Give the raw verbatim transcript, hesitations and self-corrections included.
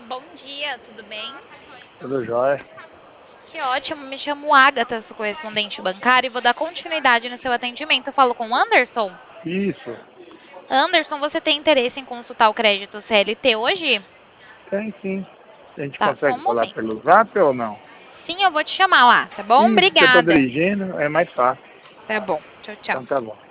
Bom dia, tudo bem? Tudo jóia. Que ótimo, me chamo Agatha, sou correspondente bancária e vou dar continuidade no seu atendimento. Eu falo com o Anderson. Isso, Anderson, você tem interesse em consultar o crédito C L T hoje? tem sim. A gente Tá, só consegue um falar momento. pelo zap ou não? Sim, eu vou te chamar lá, tá bom? Isso, que eu tô Obrigada. dirigindo, é mais fácil. Tá bom, tchau, tchau. Então tá bom.